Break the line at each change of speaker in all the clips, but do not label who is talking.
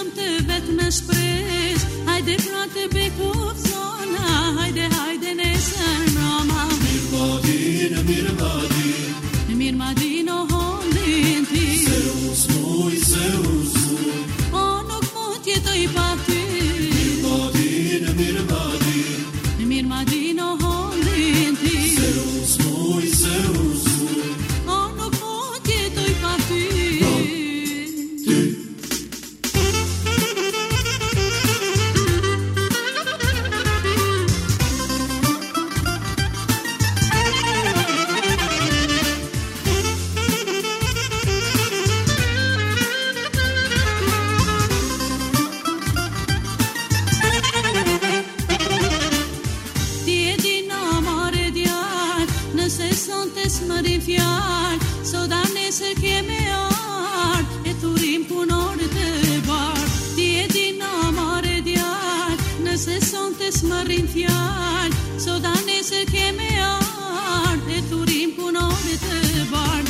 të vetë në shpresh, hajde pra të bekov zona, hajde nesër mrama.
Mirë madin o hondin ti, se uzmuj, o nuk mund tjetoj pa ty. Mirë madin o hondin ti, se uzmuj, o nuk mund tjetoj pa ty. Nëse sonte s'mërin fjallë, soda nesër keme ardë, e thurim punore të bardë. Ti e dina mare djallë, nëse sonte s'mërin fjallë, soda nesër keme ardë, e thurim punore të bardë.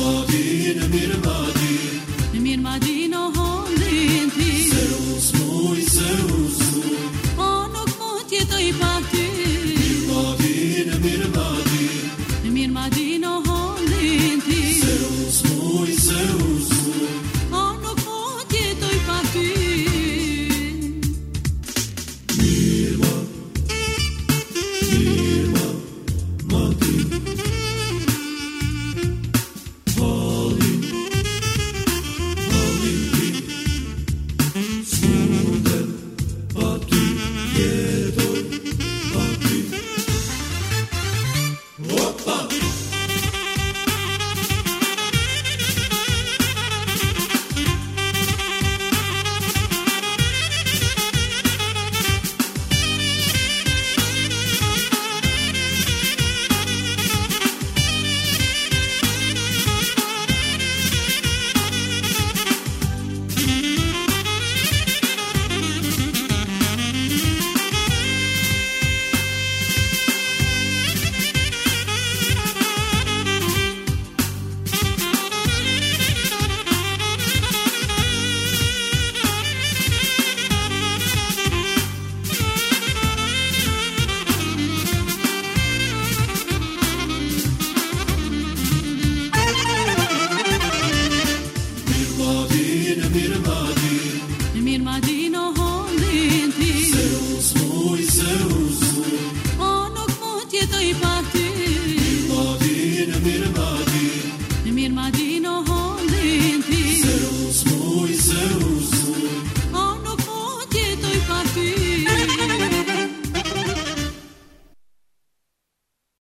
Mirë madin o hondin ti, se uzmuj, o nuk mund tjetoj pa ty. Mirë madin o hondin ti, se uzmuj, o nuk mund tjetoj pa ty. Mirë madin, halin ti, s'mundem pa ty, jetoj pa ty. Opa! Mirë madin o hondin ti, se uzmuj, o nuk mund tjetoj pa ty. Mirë madin o hondin ti, se uzmuj,